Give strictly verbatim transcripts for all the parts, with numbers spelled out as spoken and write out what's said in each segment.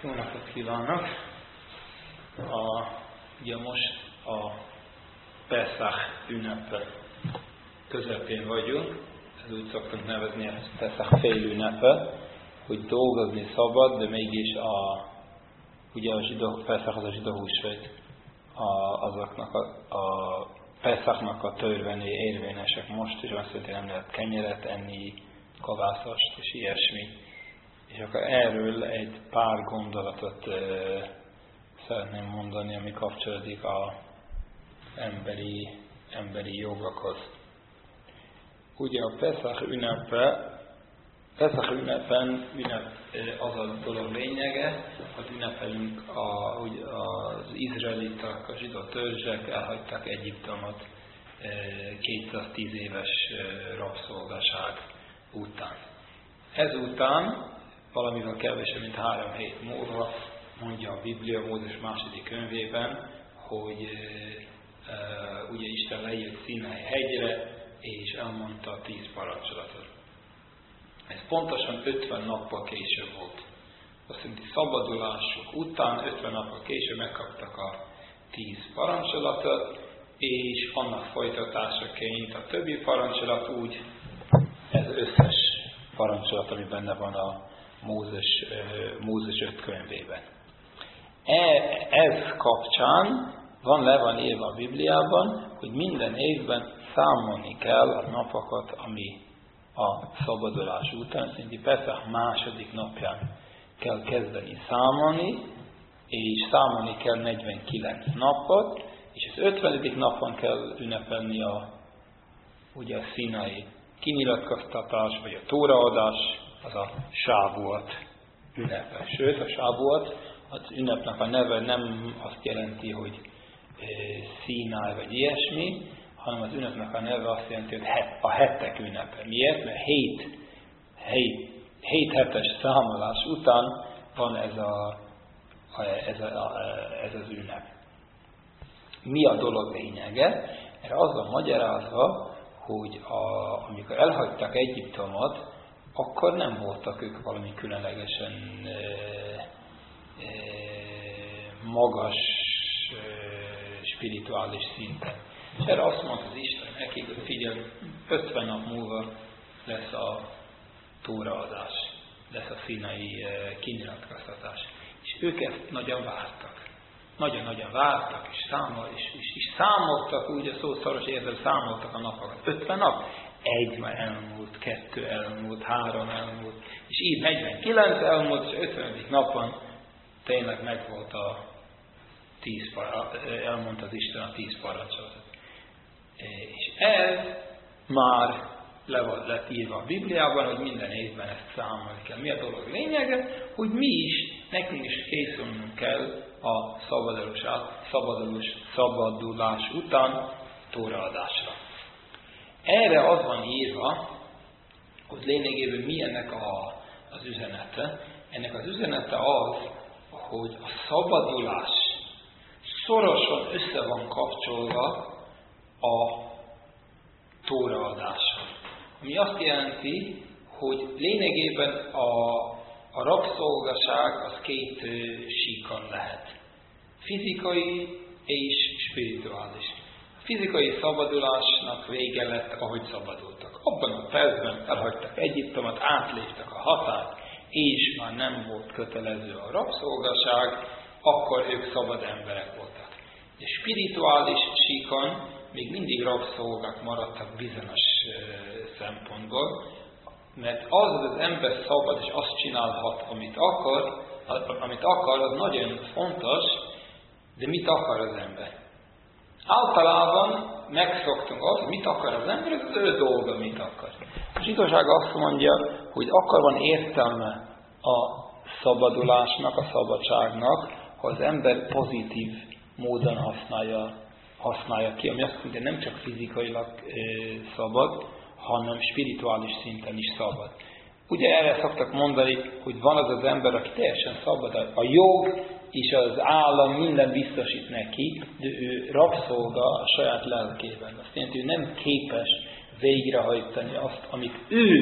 Jó napot kívánok! A, ugye most a Peszach ünnepe közepén vagyunk, ez úgy szoktunk nevezni, ez Peszach fél ünnepe, hogy dolgozni szabad, de mégis a, ugye a zsidó, Peszach az a zsidó húsvét, a, azoknak a, a Peszachnak a törvényei érvényesek most, és azt jelenti, nem lehet kenyeret enni, kavászast és ilyesmi. És akkor erről egy pár gondolatot e, szeretném mondani, ami kapcsolódik az emberi, emberi jogokhoz. Ugye a Peszach ünnepe, Peszach ünnepen ünnep, az a dolog lényege, hogy ünnepelünk a, ugye az izraeliták, a zsidó törzsek elhagyták Egyiptomot kétszáztíz éves rabszolgaság után. Ezután valamivel kevesebb, mint három hét múlva mondja a Biblia Mózes második könyvében, hogy e, e, ugye Isten lejött Színai hegyre, és elmondta a tíz parancsolatot. Ez pontosan ötven nappal később volt. Azt jelenti, szabadulásuk után ötven nappal később megkaptak a tíz parancsolatot, és annak folytatásaként a többi parancsolat úgy, ez összes parancsolat, ami benne van a Mózes, Mózes öt könyvében. E, ez kapcsán van le van írva a Bibliában, hogy minden évben számolni kell a napokat, ami a szabadulás után, szerinti Peszach második napján kell kezdeni számolni, és számolni kell negyvenkilenc napot, és az ötvenedik napon kell ünnepelni a, ugye a színai kinyilatkoztatás, vagy a tóraadás, az a sávuat ünnepe. Sőt, a sávuat, az ünnepnek a neve nem azt jelenti, hogy e, Színáj vagy ilyesmi, hanem az ünnepnek a neve azt jelenti, hogy het, a hetek ünnepe. Miért? Mert hét, hét, hét hetes számolás után van ez, a, a, ez, a, ez az ünnep. Mi a dolog lényege? Erre az a magyarázva, hogy a, amikor elhagyták Egyiptomot, akkor nem voltak ők valami különlegesen e, e, magas e, spirituális szinten. És erre azt mondta az Isten nekik, hogy figyelj, ötven nap múlva lesz a tóraadás, lesz a színai e, kinyilatkoztatás. És ők ezt nagyon vártak. Nagyon-nagyon vártak, és, számol, és, és, és számoltak, úgy a szószoros érzel számoltak a napokat. ötven nap? Egy már elmúlt, kettő elmúlt, három elmúlt, és így negyvenkilenc elmúlt, és ötvenedik napon tényleg megvolt a tíz parancsolatot, elmondta az Isten a tíz parancsolatot. És ez már le volt lett írva a Bibliában, hogy minden évben ezt számolni kell. Mi a dolog lényege? Hogy mi is, nekünk is készülnünk kell a szabadulás, szabadulás, szabadulás után tóraadásra. Erre az van írva, hogy lényegében mi ennek a, az üzenete. Ennek az üzenete az, hogy a szabadulás szorosan össze van kapcsolva a tóraadással. Ami azt jelenti, hogy lényegében a, a rabszolgaság az két síkon lehet. Fizikai és spirituális. A fizikai szabadulásnak vége lett, ahogy szabadultak. Abban a percben elhagytak Egyiptomot, átléptek a határt, és már nem volt kötelező a rabszolgaság, akkor ők szabad emberek voltak. De spirituális síkon még mindig rabszolgák maradtak bizonyos szempontból, mert az az ember szabad, és azt csinálhat, amit akar, amit akar, az nagyon fontos, de mit akar az ember? Általában megszoktunk azt, hogy mit akar az ember, ez az ő dolga, mit akar. A zsidóság azt mondja, hogy akkor van értelme a szabadulásnak, a szabadságnak, ha az ember pozitív módon használja, használja ki, ami azt mondja, nem csak fizikailag e, szabad, hanem spirituális szinten is szabad. Ugye erre szoktak mondani, hogy van az az ember, aki teljesen szabad, a jog és az állam minden biztosít neki, de ő rabszolga a saját lelkében. Azt jelenti, hogy nem képes végrehajtani azt, amit ő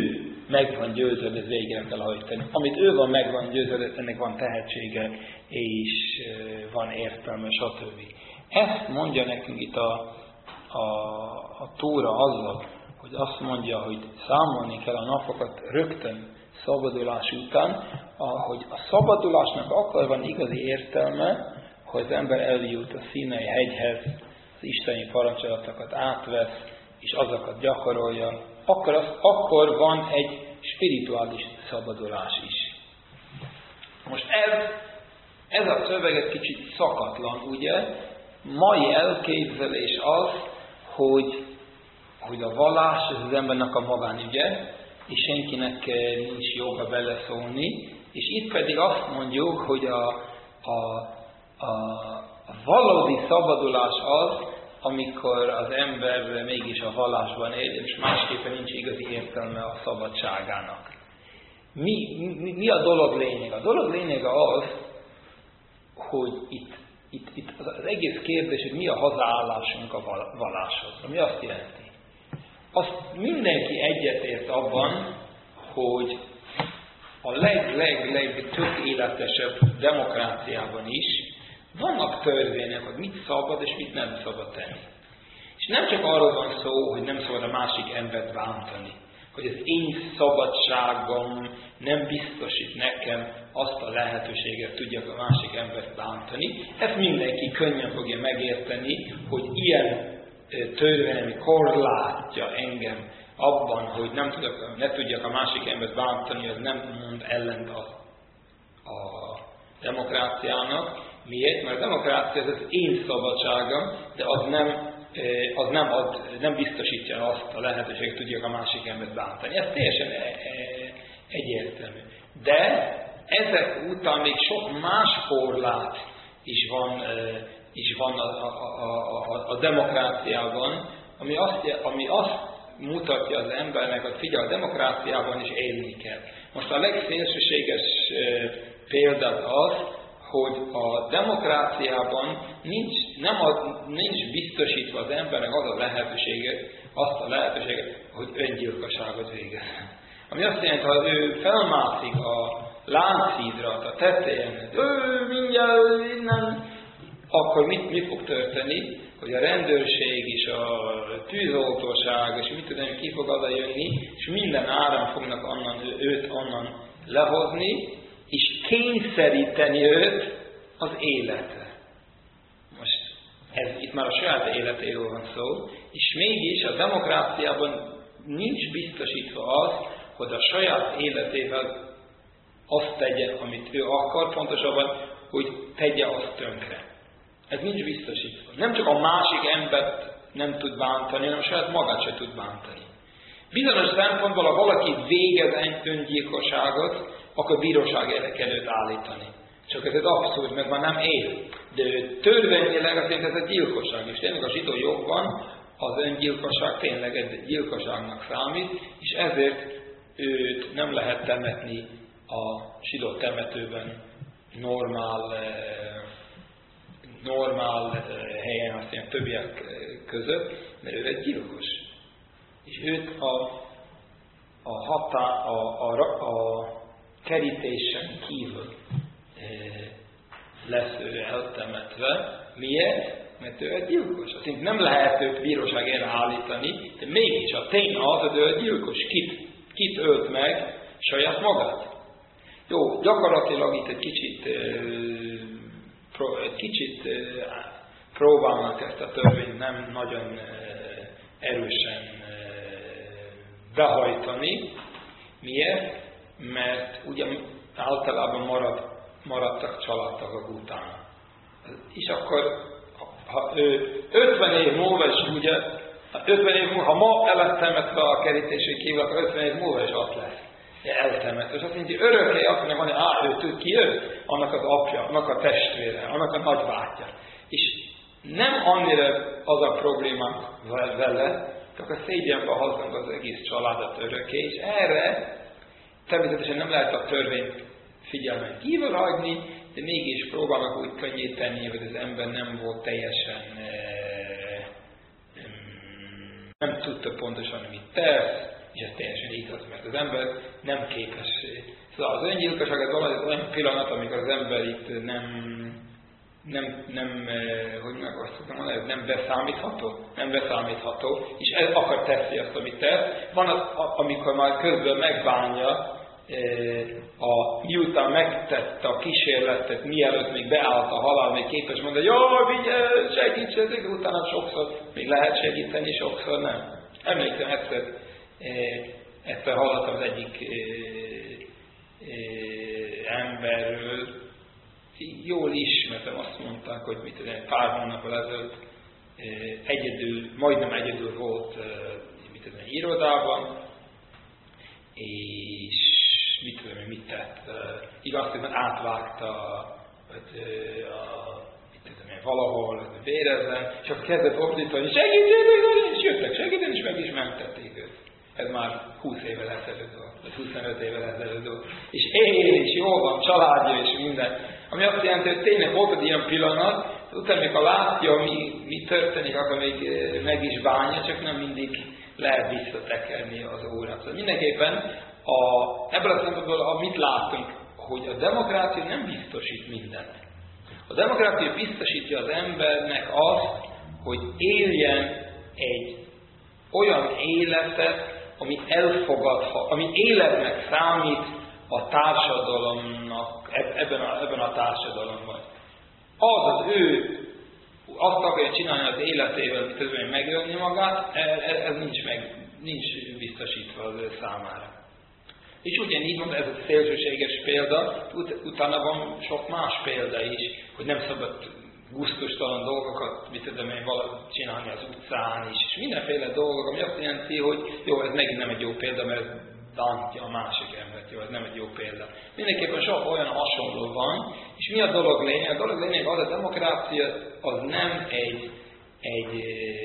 meg van győződve, ez végre kell hajtani. Amit ő van, meg van győződve, ennek van tehetsége, és van értelme, stb. Ezt mondja nekünk itt a, a, a Tóra azzal, hogy azt mondja, hogy számolni kell a napokat rögtön szabadulás után, hogy a szabadulásnak akkor van igazi értelme, hogy az ember eljut a Színai hegyhez, az isteni parancsolatokat átvesz, és azokat gyakorolja, akkor, az, akkor van egy spirituális szabadulás is. Most ez, ez a szöveg egy kicsit szakatlan, ugye? Mai elképzelés az, hogy, hogy a vallás ez az embernek a magánügye, és senkinek nincs joga beleszólni, és itt pedig azt mondjuk, hogy a, a, a, a valódi szabadulás az, amikor az ember mégis a vallásban él, és másképpen nincs igazi értelme a szabadságának. Mi, mi, mi a dolog lényeg? A dolog lényege az, hogy itt, itt, itt az egész kérdés, hogy mi a hazaállásunk a valláshoz. Mi azt jelenti? Azt mindenki egyetért abban, hogy a leg-leg-leg tökéletesebb demokráciában is vannak törvények, hogy mit szabad és mit nem szabad tenni. És nem csak arról van szó, hogy nem szabad a másik embert bántani, hogy az én szabadságom nem biztosít nekem azt a lehetőséget, tudjak a másik embert bántani. Ezt mindenki könnyen fogja megérteni, hogy ilyen törvény, ami korlátja engem abban, hogy nem tudok, ne tudjak a másik embert bántani, az nem mond ellent a, a demokráciának. Miért? Mert a demokrácia az az én szabadságom, de az nem, az nem, ad, nem biztosítja azt a lehetőséget, hogy tudjak a másik embert bántani. Ez teljesen egyértelmű. De ezek után még sok más korlát is van, is van a, a, a, a, a demokráciában, ami azt, ami azt mutatja az embernek, hogy figyelj, a demokráciában is élni kell. Most a legszélsőséges példa az, hogy a demokráciában nincs, nem ad, nincs biztosítva az embernek az a lehetőséget, azt a lehetőséget, hogy öngyilkosságot végez. Ami azt jelenti, ha ő felmászik a lánchídra, a tetején, ő mindjárt innen, akkor mit, mit fog történni? Hogy a rendőrség és a tűzoltóság, és mit tudom, ki fog oda jönni, és minden áram fognak onnan, őt onnan lehozni, és kényszeríteni őt az életre. Most ez itt már a saját életéről van szó, és mégis a demokráciában nincs biztosítva az, hogy a saját életével azt tegye, amit ő akar, pontosabban, hogy tegye azt tönkre. Ez nincs biztosítva. Nem csak a másik embert nem tud bántani, hanem a saját magát se tud bántani. Bizonyos szempontból, ha valaki végez öngyilkosságot, akkor bíróság elé kell őt állítani. Csak ez egy abszurd, mert már nem él. De törvényileg azért ez egy gyilkosság. És tényleg a zsidó jogban az öngyilkosság tényleg egy gyilkosságnak számít, és ezért őt nem lehet temetni a zsidó temetőben normál, normál helyen, aztán többiek között, mert ő egy gyilkos. És őt a, a, hatá, a, a, a kerítésen kívül e, lesz ő eltemetve. Miért? Mert ő egy gyilkos. Azt nem lehet őt bíróság elé állítani, de mégis a tény az, hogy ő egy gyilkos. Kit, kit ölt meg? Saját magát. Jó, gyakorlatilag itt egy kicsit, e, pro, egy kicsit e, próbálnak ezt a törvényt nem nagyon e, erősen e, behajtani. Miért? Mert ugye általában marad, maradtak családtagok után. És akkor, ha ő ötven év múlva is ugye, ötven év múlva, ha ma el lett temetve a kerítésén kívül, akkor ötven év múlva is ott lesz. Eltemetve. És azt mondja, hogy örökké azt mondja, hogy á, ő tud ki ő, annak az apja, annak a testvére, annak a nagybátyja. És nem annyira az a problémánk vele, csak a szégyenbe hozzunk az egész családot örökké, és erre természetesen nem lehet a törvényt figyelmen kívül hagyni, de mégis próbálnak úgy könnyíteni, hogy az ember nem volt teljesen, nem tudta pontosan, mit tesz, és ez teljesen igaz, mert az ember nem képes. Szóval az öngyilkosság az olyan pillanat, amikor az ember itt nem, nem, nem hogy meg azt tudom mondani, nem beszámítható, nem beszámítható, és ez akar teszi azt, amit tesz. Van az, amikor már közben megbánja, a, miután megtette a kísérletet, mielőtt még beállt a halál, még képes mondani, hogy jaj, vigyázz, segítsetek, utána sokszor még lehet segíteni, sokszor nem. Emlékszem, egyszer, egyszer hallottam az egyik emberről, jól ismertem, azt mondták, hogy mit tudom, pár hónappal ezelőtt egyedül, majdnem egyedül volt mit tudom, irodában, és mit tudom, mit tett. Igaz, hogy átvágta hogy, a, mit tudom, valahol vérezzen, és akkor kezdett ordítani, segítsenek, és jöttek segíteni, és meg is mentették őt. Ez már húsz évvel ezelőtt volt, vagy huszonöt évvel ezelőtt volt. És él, és jól van, családja, és minden. Ami azt jelenti, hogy tényleg volt egy ilyen pillanat, utána még ha látja, mi, mi történik, akkor még meg is bánja, csak nem mindig lehet visszatekerni az órát. Szóval mindenképpen a, ebből a szempontból, amit látunk, hogy a demokrácia nem biztosít mindent. A demokrácia biztosítja az embernek azt, hogy éljen egy olyan életet, ami elfogadhat, ami életnek számít a társadalomnak, ebben a, ebben a társadalomban. Az az ő, azt akarja csinálni az életével, hogy megölni magát, ez nincs, meg, nincs biztosítva az ő számára. És ugyanígy mondom, ez a szélsőséges példa, ut- utána van sok más példa is, hogy nem szabad gusztustalan dolgokat, mit tudom én, valahogy csinálni az utcán is, és mindenféle dolgok, ami azt jelenti, hogy jó, ez megint nem egy jó példa, mert ez bántja a másik embert, jó, ez nem egy jó példa. Mindenképpen sok olyan hasonló van, és mi a dolog lényeg? A dolog lényeg az, a demokrácia az nem egy, egy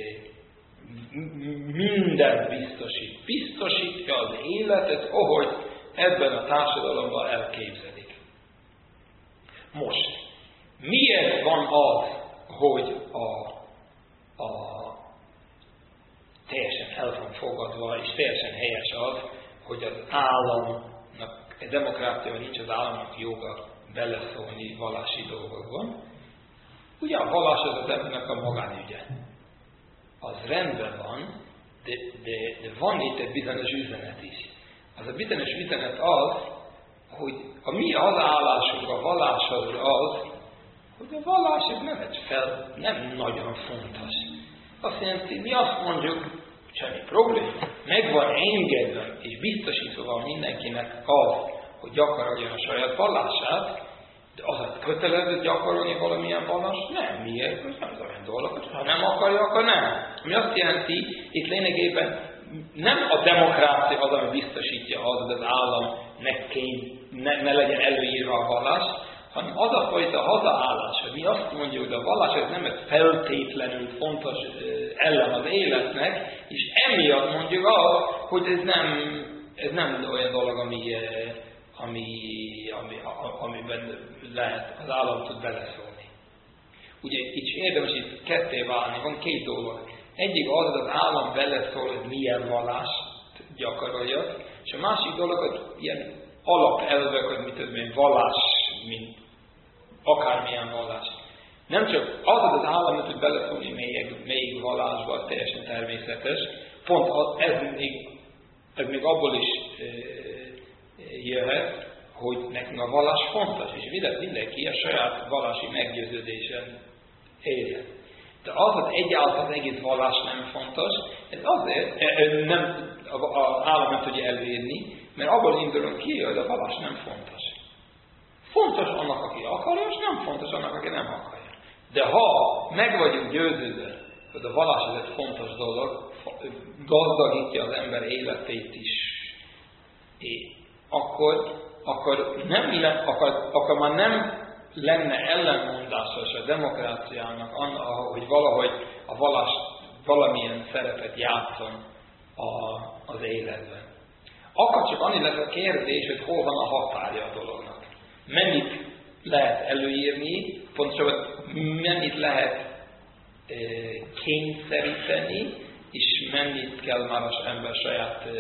mindent biztosít. Biztosítja az életet, ahogy ebben a társadalomban elképzelik. Most, miért van az, hogy a, a teljesen el van fogadva, és teljesen helyes az, hogy az államnak, a demokráciában nincs az államnak joga beleszólni vallási dolgokban? Ugye a vallás az az embernek a magánügye. Az rendben van, de, de, de van itt egy bizonyos üzenet is. Az a bizonyos üzenet az, hogy a mi hozzáállásunk a valláshoz az, hogy a vallás ez nem egy fel, nem nagyon fontos. Azt jelenti, mi azt mondjuk, semmi probléma, meg van engedve és biztosítva van mindenkinek az, hogy gyakoroljon a saját vallását, de az a kötelező gyakorolni valamilyen vallást? Nem. Miért? Ez nem az olyan dolog. Ha nem akarja, akkor nem. Ami azt jelenti, itt lényegében nem a demokrácia az, ami biztosítja az, hogy az állam ne, kény, ne, ne legyen előírva a vallás, hanem az a fajta hazaállás, hogy mi azt mondjuk, hogy a vallás ez nem egy feltétlenül fontos ellen az életnek, és emiatt mondjuk az, hogy ez nem, ez nem olyan dolog, ami, ami, ami, amiben lehet, az állam tud beleszólni. Ugye itt érdemes itt ketté válni, van két dolog. Egyik az, hogy az állam beleszól, hogy milyen vallást gyakoroljak, és a másik dolog, hogy ilyen alapelvek, hogy mit tudom én, vallás, mint akármilyen vallás. Nem csak az, hogy az állam tud beleszólni még, még vallásba, teljesen természetes, pont az, ez, még, ez még abból is e, jöhet, hogy nekünk a vallás fontos, és mindenki a saját vallási meggyőződésen éljen. De az, hogy egyáltalán az egész vallás nem fontos, ez azért nem, az állam nem tudja elérni, mert abból indulunk ki, hogy a vallás nem fontos. Fontos annak, aki akarja, és nem fontos annak, aki nem akarja. De ha meg vagyunk győződve, hogy a vallás ez egy fontos dolog, gazdagítja az ember életét is, akkor, akkor, nem, akkor, akkor már nem lenne ellenmondásos a demokráciának, hogy valahogy a vallás valamilyen szerepet játszon a, az életben. Akkor csak annyi lesz a kérdés, hogy hol van a határja a dolognak. Mennyit lehet előírni, pontosabban mennyit lehet e, kényszeríteni, és mennyit kell már az ember saját e,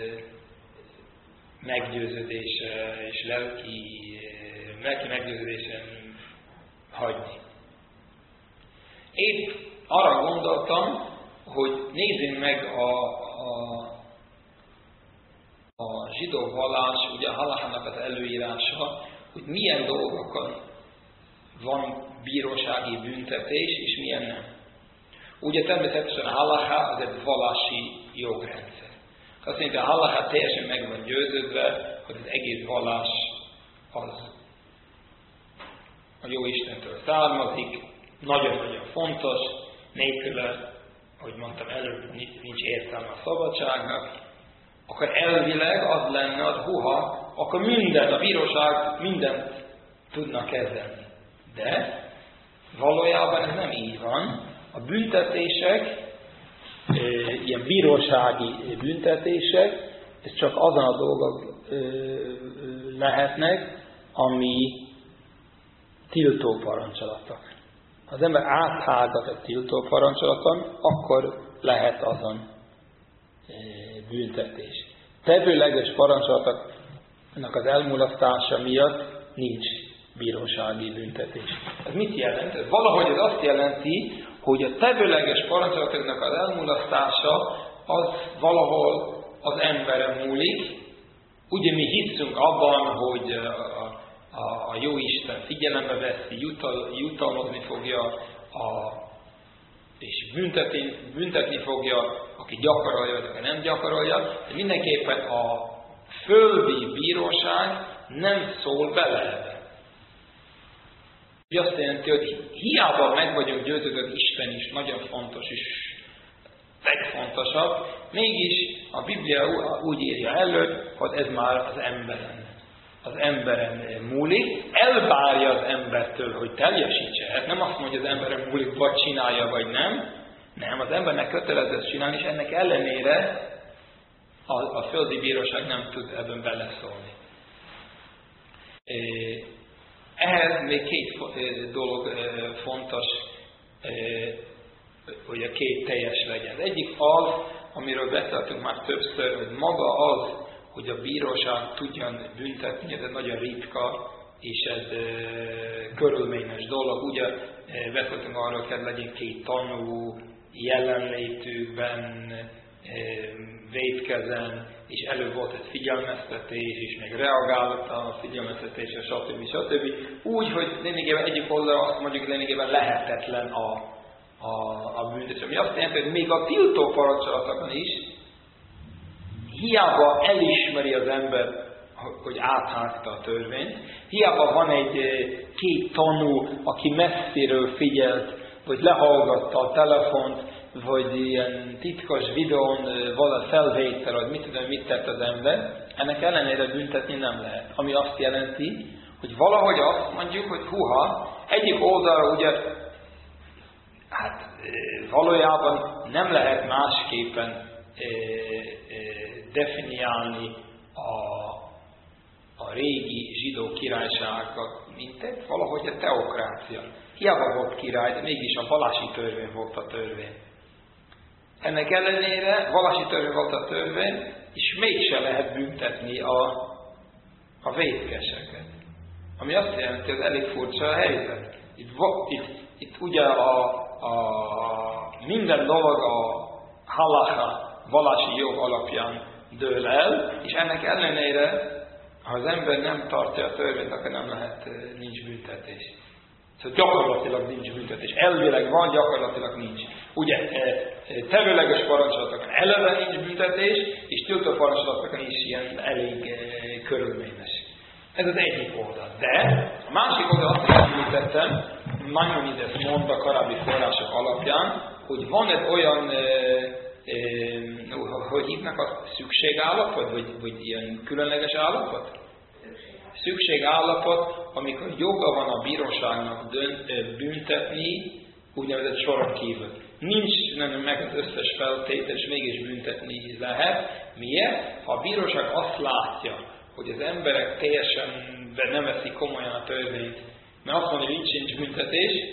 meggyőződése és lelki, e, lelki meggyőződésen hagyni. Épp arra gondoltam, hogy nézzünk meg a, a, a zsidó vallás, ugye a halakhának az előírása, hogy milyen dolgokon van bírósági büntetés, és milyen nem. Ugye természetesen a halakha az egy vallási jogrendszer. Azt mondja, a halakha teljesen meg van győződve, hogy az egész vallás az a jó Istentől származik, nagyon-nagyon fontos, nélküle, ahogy mondtam előbb, nincs értelme a szabadságnak, akkor elvileg az lenne, az huha, akkor minden, a bíróság mindent tudna kezelni. De valójában ez nem így van. A büntetések, ilyen bírósági büntetések, ez csak azon a dolgok lehetnek, ami tiltó parancsolatok. Ha az ember áthágat a tiltó parancsolaton, akkor lehet azon büntetés. Tevőleges parancsolatoknak az elmulasztása miatt nincs bírósági büntetés. Ez mit jelent? Ez valahogy ez azt jelenti, hogy a tevőleges parancsolatoknak az elmulasztása az valahol az emberen múlik. Ugye mi hiszünk abban, hogy a, a, a Jóisten figyelembe veszi, jutal, jutalmazni fogja, a, és büntetni, büntetni fogja, aki gyakorolja, vagy aki nem gyakorolja. De mindenképpen a földi bíróság nem szól bele ebbe. Ez azt jelenti, hogy hiába meg vagyunk győződve, hogy Isten is nagyon fontos és legfontosabb, mégis a Biblia úgy írja elő, hogy ez már az emberen, az emberen múlik, elvárja az embertől, hogy teljesítse. Ez nem azt mondja, hogy az emberen múlik, vagy csinálja, vagy nem. Nem, az embernek kötelező ezt csinálni, és ennek ellenére a, a földi bíróság nem tud ebben beleszólni. Ehhez még két dolog fontos, hogy a két teljes legyen. Az egyik az, amiről beszéltünk már többször, hogy maga az, hogy a bíróság tudjon büntetni, ez egy nagyon ritka, és ez körülményes dolog. Ugye beszéltünk arról, hogy legyen két tanú, jelenlétükben, vétkezen, és elő volt egy figyelmeztetés, és még reagált a figyelmeztetésre, stb. stb. Úgy, hogy lényegében egyik oldalra azt mondjuk, hogy lényegében lehetetlen a, a, a büntetés. Ami azt jelenti, hogy még a tiltó parancsolatokon is hiába elismeri az ember, hogy áthágta a törvényt, hiába van egy két tanú, aki messziről figyelt, vagy lehallgatta a telefont, vagy ilyen titkos videón vala felvétel, vagy mit tudom, mit tett az ember, ennek ellenére büntetni nem lehet. Ami azt jelenti, hogy valahogy azt mondjuk, hogy huha, egyik oldalra ugye, hát valójában nem lehet másképpen definiálni a, a régi zsidó királyságot, mint egy valahogy a teokrácia. Hiába volt király, de mégis a vallási törvény volt a törvény. Ennek ellenére vallási törvény volt a törvény, és mégse lehet büntetni a, a vétkeseket. Ami azt jelenti, hogy elég furcsa a helyzet. Itt, itt, itt ugye a, a, minden dolog a halakha, vallási jog alapján dől el, és ennek ellenére, ha az ember nem tartja a törvényt, akkor nem lehet, nincs büntetés. Szóval gyakorlatilag nincs büntetés. Elvileg van, gyakorlatilag nincs. Ugye, tevőleges parancsolatokon eleve nincs büntetés, és tiltó parancsolatokon is ilyen elég körülményes. Ez az egyik oldal. De a másik oldal azt is említettem, Maimonides mondta a korábbi források alapján, hogy van egy olyan, e, e, hogy hívnak a szükségállapot, vagy, vagy ilyen különleges állapot? Szükségállapot, amikor joga van a bíróságnak dönt, büntetni, úgynevezett soron kívül. Nincs nem meg az összes feltétel, és mégis büntetni lehet. Miért? Ha a bíróság azt látja, hogy az emberek teljesen nem veszik komolyan a törvényt, mert azt mondja, hogy nincs, nincs büntetés,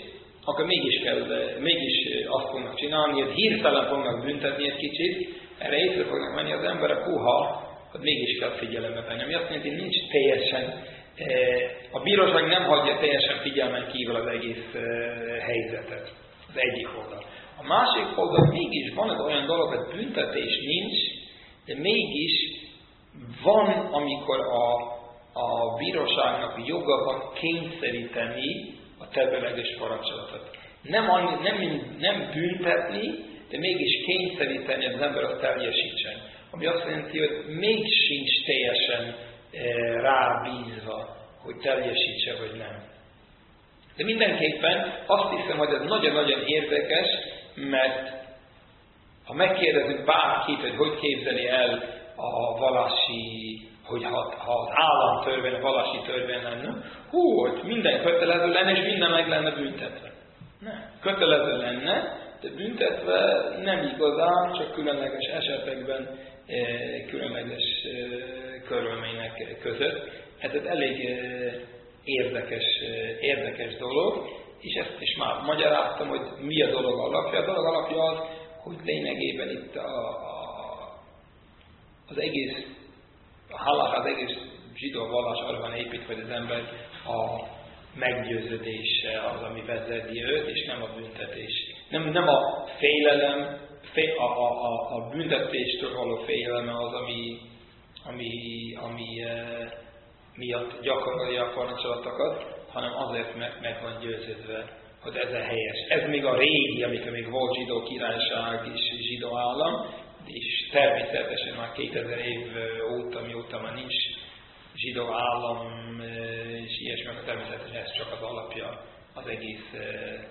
akkor mégis, kell, mégis azt fognak csinálni, hogy hirtelen fognak büntetni egy kicsit, erre észre fognak menni az emberek, húha, hogy mégis kell figyelembe venni. Ami azt jelenti, hogy nincs teljesen, a bíróság nem hagyja teljesen figyelmen kívül az egész helyzetet, az egyik oldal. A másik oldal mégis van az olyan dolog, hogy büntetés nincs, de mégis van, amikor a, a bíróságnak joga van kényszeríteni a tevőleges parancsolatot. Nem, nem, nem büntetni, de mégis kényszeríteni az ember azt teljesítsen. Ami azt jelenti, hogy még sincs teljesen e, rábízva, hogy teljesítse vagy nem. De mindenképpen azt hiszem, hogy ez nagyon-nagyon érdekes, mert ha megkérdezünk bárkit, hogy hogy képzeli el a vallási, hogy ha, ha az államtörvény, a vallási törvény lenne, hú, hogy minden kötelező lenne, és minden meg lenne büntetve. Nem. Kötelező lenne, de büntetve nem igazán, csak különleges esetekben, különleges körülmények között. Ez egy elég érdekes, érdekes dolog, és ezt is már magyaráztam, hogy mi a dolog alapja. A dolog alapja az, hogy lényegében itt a, a, az egész, a halak, az egész zsidó vallás arra van építve, hogy az ember a meggyőződése az, ami vezeti őt, és nem a büntetés. Nem, nem a félelem, fél, a, a, a, a büntetéstől való félelme az, ami, ami, ami e, miatt gyakorolja a parancsolatokat, hanem azért, mert meg van győződve, hogy ez a helyes. Ez még a régi, amikor még volt zsidó királyság és zsidó állam, és természetesen már kétezer év óta, mióta már nincs zsidó állam, és ilyesmi, természetesen ez csak az alapja az egész e, e,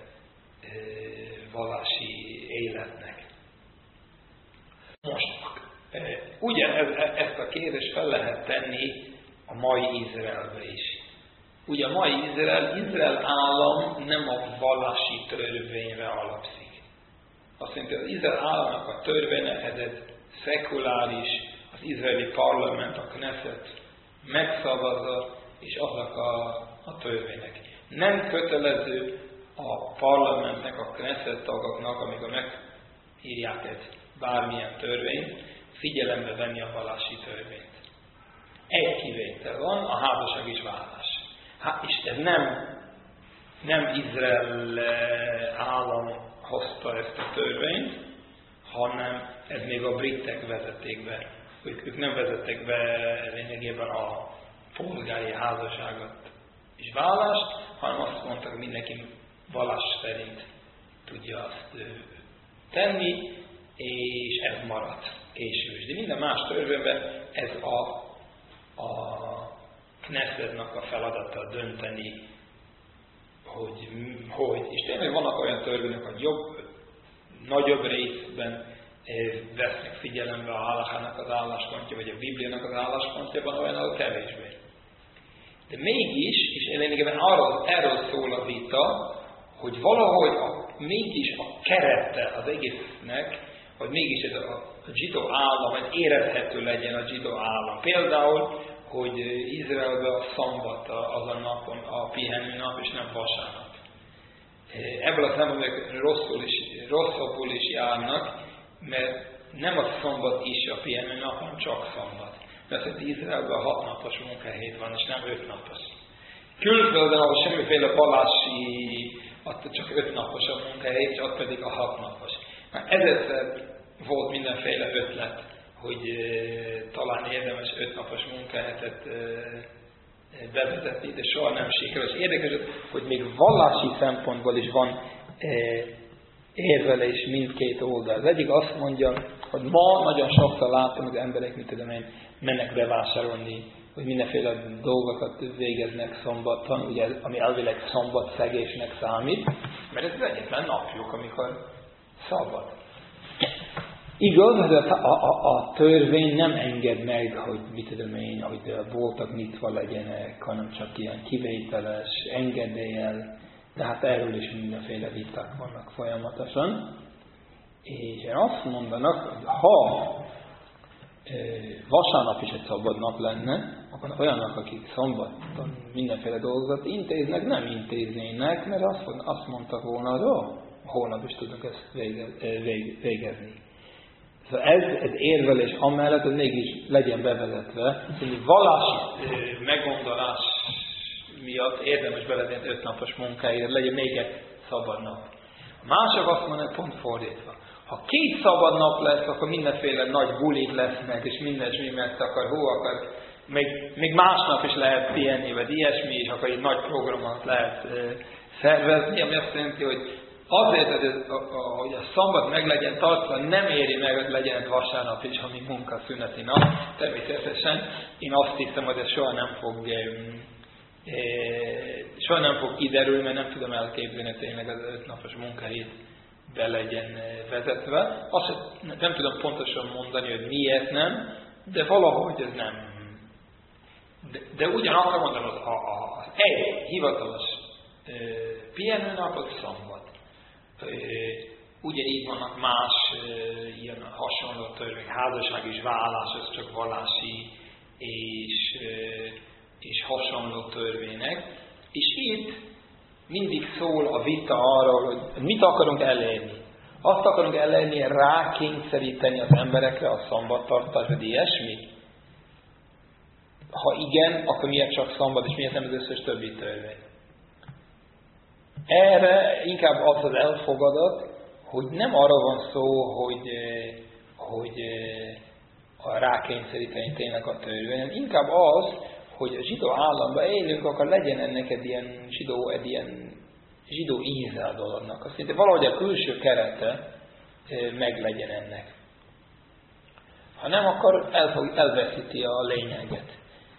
vallási életnek. Most, e, ugyanez, ezt a kérdést fel lehet tenni a mai Izraelbe is. Ugye a mai Izrael, Izrael állam nem a vallási törvényre alapszik. Azt jelenti, hogy az Izrael államnak a törvénye, ez egy szekuláris, az izraeli parlament, a Knesset megszavazza, és azok a, a törvények. Nem kötelező a parlamentnek, a Knesset tagoknak, amikor megírják egy bármilyen törvényt, figyelembe venni a vallási törvényt. Egy kivétel van, a házasság és vállás. Hát, és ez nem, nem Izrael állam hozta ezt a törvényt, hanem ez még a britek vezették be. Ők, ők nem vezették be lényegében a polgári házasságot és vállást, hanem azt mondták, hogy mindenki vallás szerint tudja azt tenni, és ez maradt később is. De minden más törvényben ez a, a Knessetnek a feladata dönteni, hogy, hogy. És tényleg vannak olyan törvények, hogy jobb, nagyobb részben vesznek figyelembe a halakának az álláspontja, vagy a Bibliának az álláspontjában, olyan a kevésbé. De mégis, és lényegében arról, erről szól a vita, hogy valahogy a, mégis a kerete az egésznek, hogy mégis ez a, a zsidó állam, hogy érezhető legyen a zsidó állam. Például, hogy Izraelben a szombat az a napon, a pihenő nap, és nem vasárnap. Ebből a szempontból rosszul is, rosszabbul is járnak, mert nem a szombat is a pihenő nap, hanem csak szombat. Mert Izraelben hat napos munkahét van, és nem öt napos. Külföldön, ahol semmiféle vallási, ott csak öt napos a munkahét, és ott pedig a hat napos. Már ezerszer volt mindenféle ötlet, hogy e, talán érdemes öt napos munkahetet e, bevezetni, de soha nem sikerült. És érdekes, hogy még vallási szempontból is van e, érvelés mindkét oldal. Az egyik azt mondja, hogy ma nagyon sokszor látom, az emberek, mit tudom én, mennek bevásárolni, hogy mindenféle dolgokat végeznek szombaton, ugye, ami elvileg szombatszegésnek számít, mert ez az egyetlen napjuk, amikor szabad. Igaz, hogy a, a, a, a törvény nem enged meg, hogy mit tudom én, hogy voltak nyitva legyenek, hanem csak ilyen kivételes, engedéllyel, de hát erről is mindenféle viták vannak folyamatosan. És azt mondanak, hogy ha vasárnap is egy szabad nap lenne, akkor olyanok, akik szombaton mindenféle dolgokat intéznek, nem intéznének, mert azt, azt mondtak volna, hogy ó, holnap is tudunk ezt végezni. Szóval ez, ez érvelés amellett, hogy mégis legyen bevezetve, hogy vallási meggondolás miatt érdemes belevenni öt napos munkáért, legyen még egy szabad nap. A mások azt mondják, pont fordítva. Ha két szabad nap lesz, akkor mindenféle nagy bulik lesznek, és minden mi mert akar, hú, akar, még, még másnap is lehet pihenni, vagy ilyesmi, és akkor egy nagy programot lehet e, szervezni, ami azt jelenti, hogy azért, hogy, ez, a, a, hogy a szombat meg legyen tartva, nem éri meg, hogy legyen vasárnap is, ami munkaszüneti nap. Természetesen én azt hiszem, hogy ez soha nem fog e, e, soha nem fog kiderülni, mert nem tudom elképzelni, hogy tényleg az ötnapos munkahét be legyen vezetve. Azt nem tudom pontosan mondani, hogy miért nem, de valahogy ez nem. De, de ugyanakkor mondom, az, az egy hivatalos e, pihenőnap az szombat. E, ugyanígy vannak más e, ilyen hasonló törvény, házasság és vállás, az csak vallási és, e, és hasonló törvények. És itt mindig szól a vita arról, hogy mit akarunk elérni. Azt akarunk elérni, rákényszeríteni az emberekre a szombattartást, vagy ilyesmi? Ha igen, akkor miért csak szombat, és miért nem az összes többi törvény? Erre inkább az az elfogadat, hogy nem arra van szó, hogy, hogy a rákényszeríteni tényleg a törvény, hanem inkább az, hogy a zsidó államban élünk, akkor legyen ennek egy ilyen zsidó, egy ilyen zsidó íze a dolognak. Azt mondja, valahogy a külső kerete meg legyen ennek. Ha nem, akkor el, elveszíti a lényeget.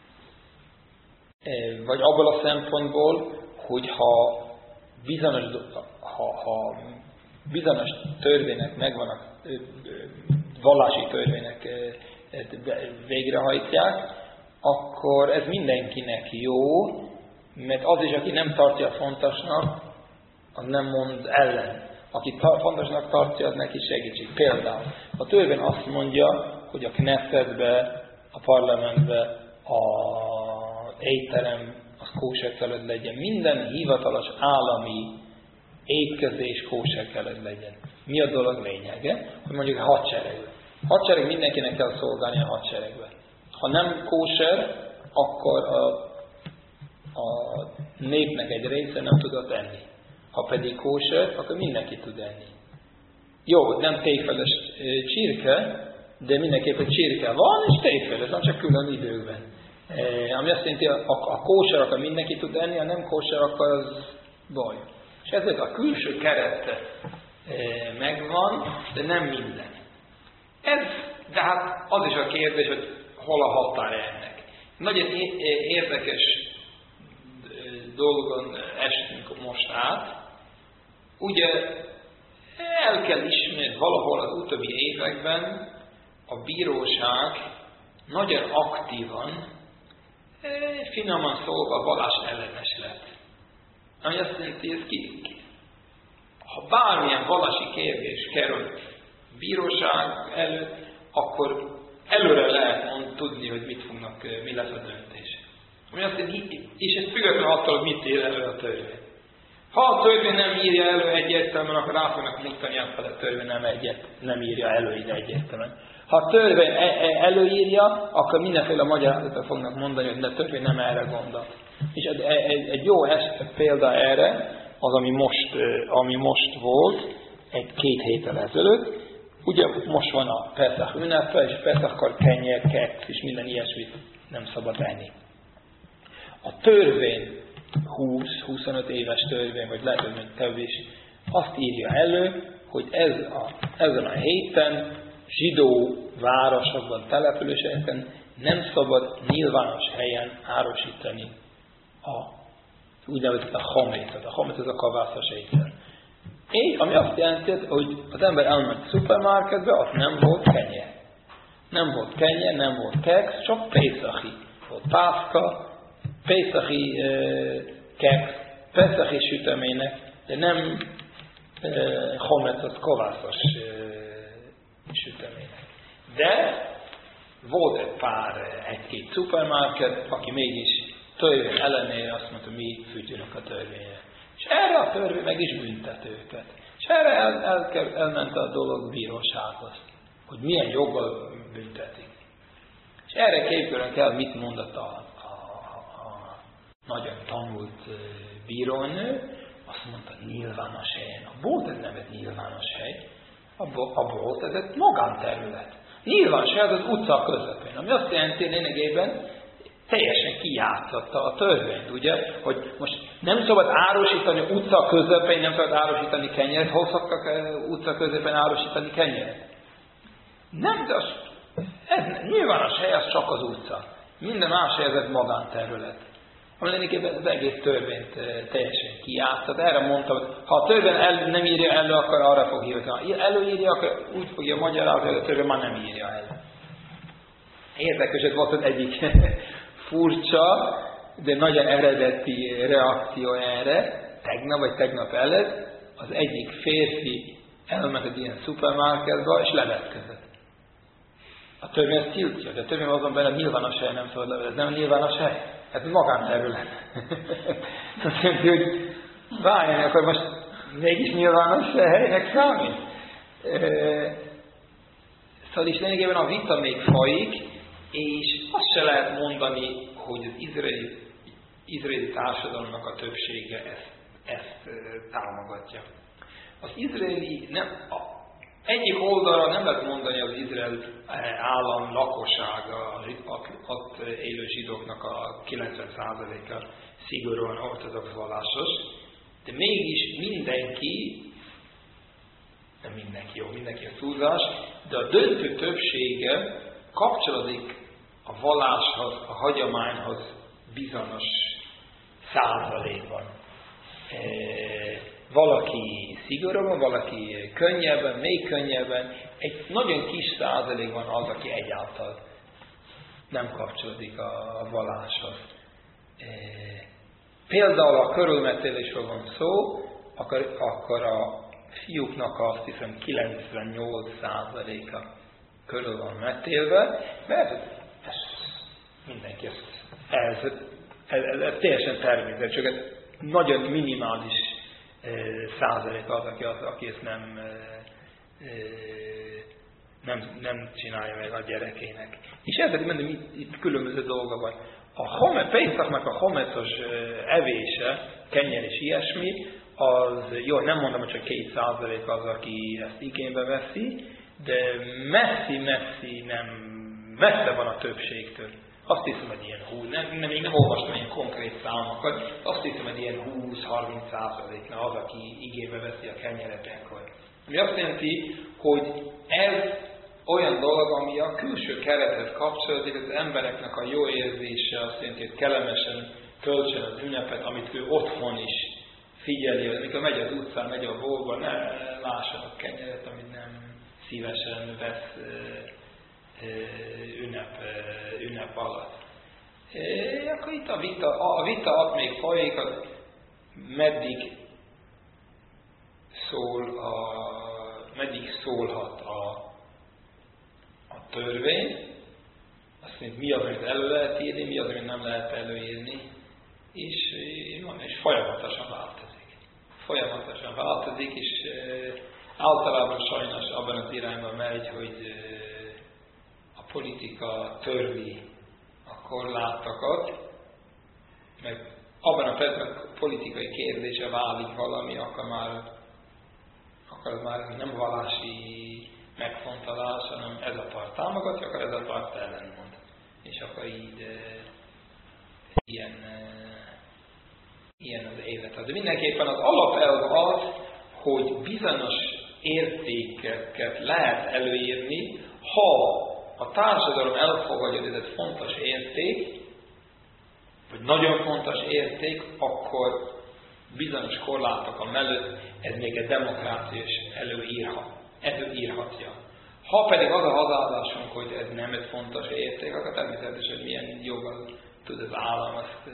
Vagy abból a szempontból, hogy ha bizonyos, ha, ha bizonyos törvények megvannak, vallási törvények végrehajtják, akkor ez mindenkinek jó, mert az is, aki nem tartja fontosnak, az nem mond ellen. Aki fontosnak tartja, az neki segítség. Például a törvény azt mondja, hogy a Knessetbe, a parlamentbe, a étterem, az kóser kellett legyen. Minden hivatalos állami étkezés kóser kellett legyen. Mi a dolog lényege? Hogy mondjuk a hadseregbe. Hadsereg mindenkinek kell szolgálni a hadseregbe. Ha nem kóser, akkor a, a népnek egy része nem tudott enni. Ha pedig kóser, akkor mindenki tud enni. Jó, nem téjfeles csirke, de mindenképpen csirke van, és téjfeles, nem csak külön időkben. E, ami azt jelenti, a, a, a kóser, akkor mindenki tud enni, ha nem kóser, akkor az baj. És ezért a külső kerete e, megvan, de nem minden. Ez, de hát az is a kérdés, hogy hol a határ ennek. Nagyon érdekes dolgon estünk most át. Ugye el kell ismerni, valahol az utóbbi években a bíróság nagyon aktívan, finoman szólva vallás ellenes lett. Ami azt jelenti, ez ki, ki. Ha bármilyen vallási kérdés kerül bíróság előtt, akkor előre lehet mond, tudni, hogy mit fognak, mi lesz a döntés. Ami azt jelenti, és ez függetlenül attól, hogy mit ír elő a törvény. Ha a törvény nem írja elő egyértelműen, akkor rá fognak mutatni, hogy a törvény nem, egyet, nem írja elő ide egyértelműen. Ha a törvény előírja, akkor mindenféle magyarázatot fognak mondani, hogy a törvény nem erre gondol. És egy, egy, egy jó eset, példa erre, az, ami most, ami most volt, egy-két héttel ezelőtt. Ugye most van a Peszach ünnepe, és Peszakkor kenyér, keksz, és minden ilyesmit nem szabad enni. A törvény, húsz-huszonöt éves törvény, vagy lehet, hogy még több is, azt írja elő, hogy ez a, ezen a héten zsidó városokban, településeken nem szabad nyilvános helyen árusítani a úgynevezett a hamészet. A hamészet az a kavászos étel. És ami azt jelenti, hogy az ember elment szupermarketbe, az nem volt kenyér. Nem volt kenyér, nem volt keksz, csak pészachi. Volt pászka, pészachi uh, keksz, pészachi sütemények, de nem uh, homec, az kovászos uh, sütemények. De volt egy pár, egy-két szupermarket, aki mégis törvény ellenére azt mondta, mi fütyülünk a törvényre. És erre a törvény meg is büntet őket. És erre el, el, elment a dolog bírósághoz, hogy milyen joggal büntetik. És erre képülünk el, mit mondott a, a, a, a nagyon tanult bírónő. Azt mondta, nyilvános helyen. A bolt ez nem egy nyilvános hely. A, bo, a bolt ez egy magánterület. Nyilvános hely az az utca közepén. Ami azt jelenti lényegében, teljesen kijátszotta a törvényt, ugye? Hogy most nem szabad árusítani utca közepén, nem szabad árusítani kenyeret. Hol szoktak utca közepén árusítani kenyeret? Nem, de az, ez nyilvános hely, az csak az utca. Minden más hely, ez egy magánterület. Ami lényegében az egész törvényt teljesen kijátszott. Erre mondtam, hogy ha a törvény el, nem írja elő, akkor arra fog írni. Ha előírja, akkor úgy fogja magyarázni, hogy a törvény már nem írja elő. Érdekes, ez volt az egyik furcsa, de nagyon eredeti reakció erre. Tegnap vagy tegnap előtt az egyik férfi elment egy ilyen szupermarketba, és levetkezett. A törvény ezt tiltja, de a törvény azon belül nyilvános hely nem szabad levezni. Ez nem nyilvános hely. Ez magánterület. Azt jelenti, hogy várjani, akkor most mégis nyilvános helynek számít. Szóval is lényegében a vita még folyik, és azt se lehet mondani, hogy az izraeli, izraeli társadalomnak a többsége ezt, ezt támogatja. Az izraeli, nem, a, egyik oldalra nem lehet mondani, az Izrael állam lakossága, az ott élő zsidóknak a kilencven százaléka szigorúan ortodox vallásos, de mégis mindenki, nem mindenki jó, mindenki a túlzás, de a döntő többsége kapcsolódik a valláshoz, a hagyományhoz bizonyos százalékban. E, valaki szigorúban, valaki könnyebben, még könnyebben, egy nagyon kis százalék van az, aki egyáltalán nem kapcsolódik a, a valláshoz. E, például a körülmetélésről van szó, akkor, akkor a fiúknak azt hiszem kilencvennyolc százaléka körül van metélve, mert ez, mindenki ezt, ez, ez, ez, ez teljesen természet, csak ez nagyon minimális e, százalék az, aki, az, aki ezt nem, e, nem, nem csinálja meg a gyerekének. És ezért mondom, itt, itt különböző dolga van. A home, Pészaknak a homecos evése, kenyer és ilyesmi, az, jó, nem mondom, hogy csak két százalék az, aki ezt igénybe veszi, de messzi-messzi nem, messze van a többségtől. Azt hiszem, hogy ilyen húsz, nem, nem, még nem olvastam ilyen konkrét számokat, azt hiszem, hogy ilyen húsz-harminc százaléknál az, aki igénybe veszi a kenyeret ekkor. Ami azt jelenti, hogy ez olyan dolog, ami a külső kerethez kapcsolódik, az embereknek a jó érzése, azt jelenti, hogy kellemesen töltsen az ünnepet, amit ő otthon is figyeli, hogy amikor megy az utcán, megy a boltba, ne lássanak kenyeret, amit nem szívesen vesz ünnep, ünnep alatt. É, akkor itt a vita, a vita ott még folyik, az meddig szól a, meddig szólhat a, a törvény, azt mondjuk, mi az, amit elő lehet írni, mi az, amit nem lehet előírni, és, és folyamatosan változik. Folyamatosan változik, és általában sajnos abban az irányban megy, hogy a politika törli a korlátokat, meg abban a percben a politikai kérdése válik valami, akkor már, akkor az már nem vallási megfontolás, hanem ez a part támogatja, akkor ez a part ellenmond. És akkor így ilyen, ilyen az élet. De mindenképpen az alapelv az, hogy bizonyos értékeket lehet előírni, ha a társadalom elfogadja, hogy ez egy fontos érték, vagy nagyon fontos érték, akkor bizonyos korlátok mellett ez még egy demokrácia is előírhat, előírhatja. Ha pedig az a hazádásunk, hogy ez nem egy fontos érték, akkor természetesen milyen joggal tud az állam azt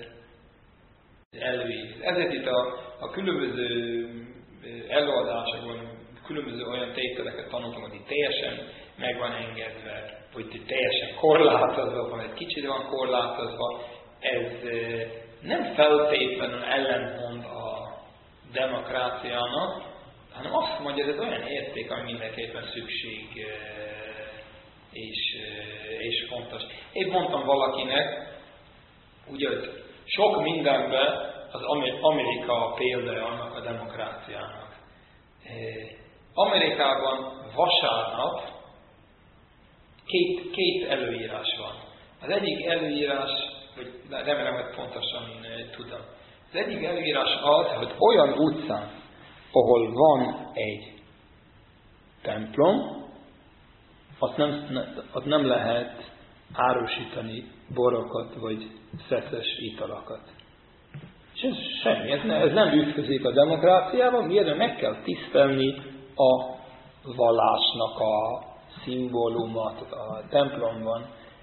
előírni. Ezért itt a, a különböző előadásokban különböző olyan tételeket tanultunk, hogy teljesen meg van engedve, hogy teljesen korlátozva van, egy kicsit van korlátozva, ez nem feltétlenül ellentmond a demokráciának, hanem azt mondja, hogy ez olyan érték, ami mindenképpen szükség és, és fontos. Én mondtam valakinek, ugye, hogy sok mindenben az Amerika példája annak a demokráciának. Amerikában vasárnap két, két előírás van. Az egyik előírás, hogy remélem, hogy pontosan tudom. Az egyik előírás az, hogy olyan utcán, ahol van egy templom, azt nem, azt nem lehet árusítani borokat vagy szeszes italokat. És ez semmi, ez, ne, ez nem ütközik a demokráciában, miért meg kell tisztelni a vallásnak a szimbólumát a templomban.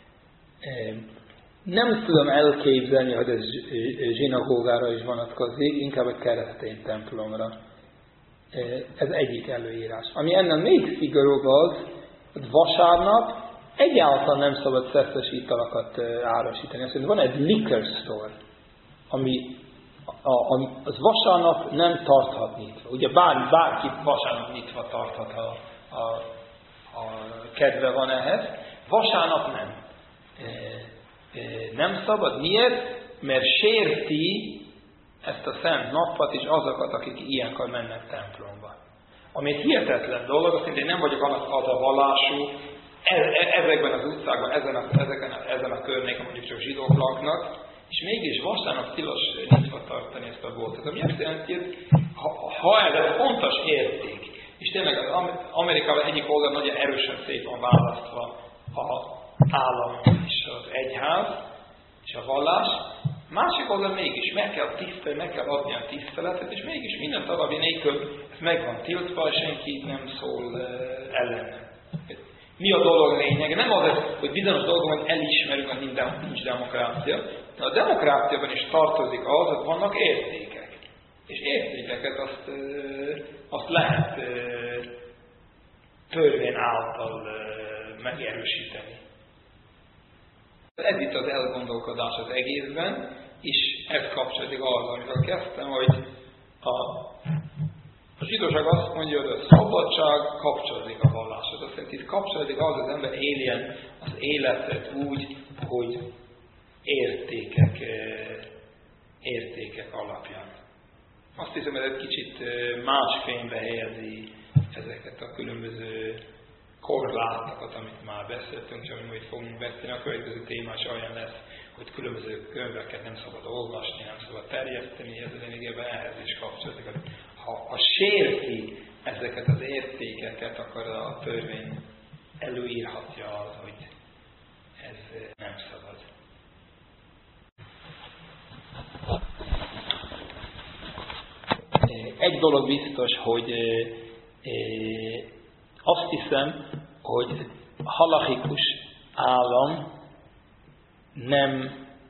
Nem tudom elképzelni, hogy ez zsinagógára is vonatkozik, inkább egy keresztény templomra. Ez egyik előírás. Ami ennél még szigorúbb az, hogy vasárnap egyáltalán nem szabad szeszes italokat árusítani. Azt mondja, van egy liquor store, ami, a, ami az vasárnap nem tarthat nyitva. Ugye bár, bárki vasárnap nyitva tarthat, ha a, a, a kedve van ehhez. Vasárnap nem. E, e, nem szabad. Miért? Mert sérti ezt a szent napot és azokat, akik ilyenkor mennek templomba. Ami egy hihetetlen dolog, azt én nem vagyok az a vallású, ezekben az utcákban, ezen a, ezeken a, ezen a környéken mondjuk csak zsidók laknak, és mégis vasárnap tilos nyitva tartani ezt a boltot. Ami azt jelenti, hogy ha, ha ez egy fontos érték, és tényleg az Amerikában egyik oldalon nagyon erősen szép van választva az állam és az egyház, és a vallás, másik oldalon mégis meg kell tisztelni, meg kell adni a tiszteletet, és mégis minden további nélkül ez meg van tiltva, és senki nem szól uh, ellene. Mi a dolog lényege? Nem az, hogy bizonyos dolgokban elismerünk, hogy nincs demokrácia, de a demokráciában is tartozik az, hogy vannak értékek. És értékeket azt, azt lehet törvény által megerősíteni. Ez itt az elgondolkodás az egészben, és ez kapcsolódik arra, amiről kezdtem, hogy a A zsidóság azt mondja, hogy a szabadság kapcsolódik a valláshoz. Azt jelenti, itt kapcsolódik az, az ember éljen az életet úgy, hogy értékek, értékek alapján. Azt hiszem, hogy egy kicsit más fénybe helyezi ezeket a különböző korlátokat, amit már beszéltünk, és amit majd fogunk beszélni. A következő témás olyan lesz, hogy különböző könyveket nem szabad olvasni, nem szabad terjeszteni, ez lényegében ehhez is kapcsolódik. Ha, ha sérti ezeket az értékeket, akkor a törvény előírhatja az, hogy ez nem szabad. Egy dolog biztos, hogy azt hiszem, hogy halachikus állam nem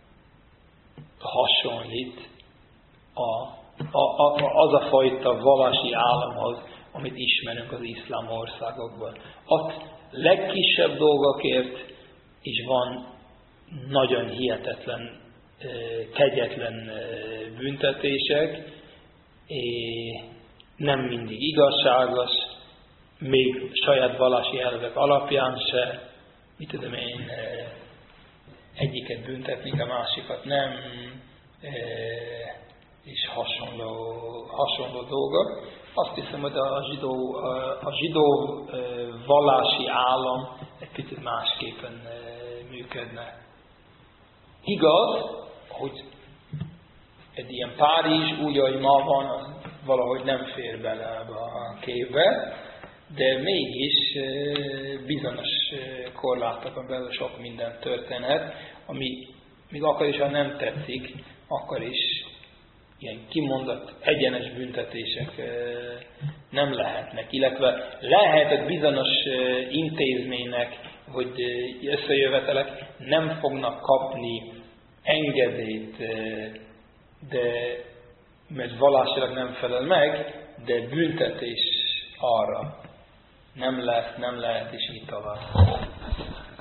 hasonlít a A, a, az a fajta vallási államhoz, amit ismerünk az iszlám országokban. Ott legkisebb dolgokért is van nagyon hihetetlen, kegyetlen büntetések, és nem mindig igazságos, még saját vallási elvek alapján se, mit tudom én, egyiket büntetni, a másikat nem, és hasonló, hasonló dolgok. Azt hiszem, hogy a zsidó, a zsidó vallási állam egy picit másképpen működne. Igaz, hogy egy ilyen Párizs, úgy, ahogy ma van, az valahogy nem fér bele a képbe, de mégis bizonyos korlátokon belül sok minden történhet, ami még akkor is, ha nem tetszik, akkor is ilyen kimondott egyenes büntetések nem lehetnek, illetve lehet, hogy bizonyos intézmények vagy összejövetelek nem fognak kapni engedélyt, de, mert vallásilag nem felel meg, de büntetés arra. nem lesz, nem lehet, és így tovább.